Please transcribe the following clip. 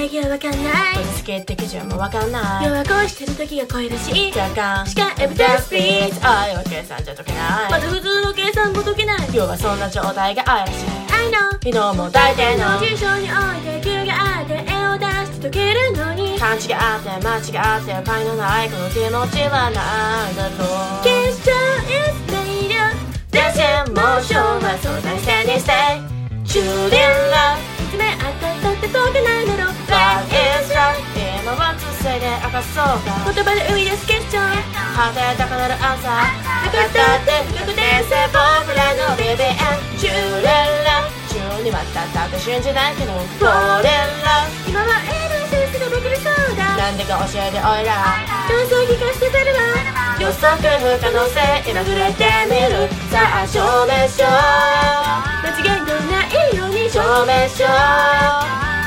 定義はわかんない。 好きって基準もわかんない。 要は恋してる時が恋らしい。 若干しかエビデンスピーツ。 愛は計算じゃ解けない。 また普通の計算も解けない。 要はそんな状態が愛らしい。 I know 昨日も大抵の事象において急があって絵を出して解けるのに、 勘違いあって間違あってパイのないこの気持ちはないだろう。 結晶 is made up Dancing motion はそんなに線にして Shooting love いつめ当たったって解けないだろう。 Love is love 今は通世で明かそうか。 言葉で生み出す結晶。 果て高なるアンサー高だって深く転生僕らの BBM Shooting love 中にはたったって信じないけど Falling love 今はエレセンスが僕にそうだ。 なんでか教えておいら感想聞かせてくれるわ。 予測不可能性今触れてみる。さあ証明しよう間違いのないように証明しよう